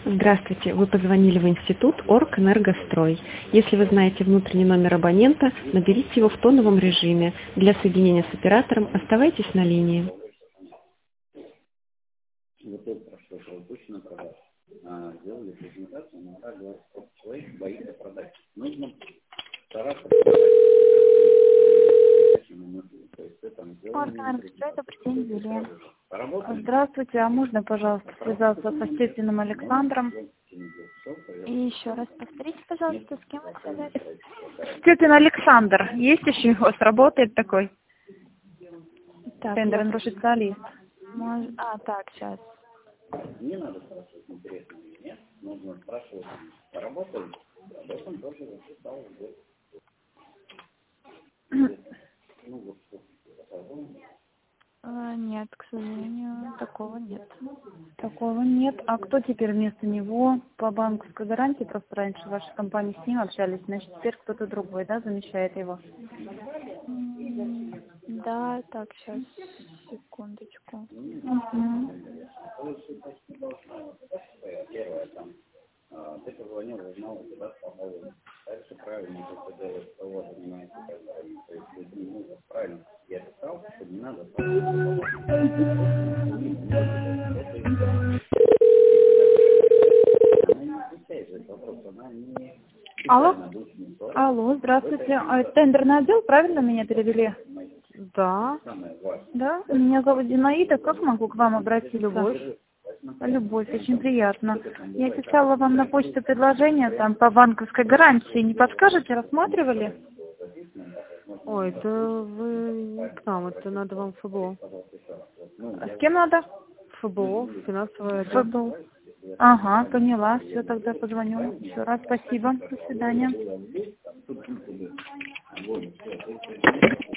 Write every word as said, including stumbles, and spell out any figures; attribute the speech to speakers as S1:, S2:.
S1: Здравствуйте, вы позвонили в институт Оргэнергострой. Если вы знаете внутренний номер абонента, наберите его в тоновом режиме. Для соединения с оператором оставайтесь на линии.
S2: Вот это прошло, пропущено продаж. А, сделали презентацию, но так говорит, сколько человек боится продать. Нужно стараться продать. То есть это там
S3: Оргэнергострой, добрый день, Юлия. Здравствуйте, а можно, пожалуйста, связаться со Степиным Александром? И еще раз повторите, пожалуйста, с кем вы связались? Степин Александр. Есть еще у вас, работает такой? Так, тендерный специалист. Мож... А, так, сейчас.
S2: Не надо спрашивать, интересно или нет. Нужно спрашивать, поработали, об этом тоже рассчитал. Ну, вот,
S3: а, нет, к сожалению, такого нет. Такого нет. А кто теперь вместо него по банковской гарантии? Просто раньше в вашей компании с ним общались, значит, теперь кто-то другой, да, замещает его? Да, так, сейчас, секундочку. Угу.
S2: Первое, там, ты позвонил, узнал, куда попал. Дальше правильно ты делаешь, кого занимается и так далее. То есть людьми нужно правильно. Я писал, что не надо
S3: Алло? Алло, здравствуйте. А, это тендерный отдел, правильно меня перевели?
S1: Да.
S3: Да, меня зовут Зинаида. Как могу к вам обратиться? Любовь. Любовь, очень приятно. Я писала вам на почту предложение там по банковской гарантии. Не подскажете, рассматривали?
S1: Ой, это вы не к нам, это надо вам ФБО.
S3: А с кем надо?
S1: ФБО, финансовое отдел.
S3: ФБО. Ага, поняла. Все, тогда позвоню. Еще раз спасибо. До свидания.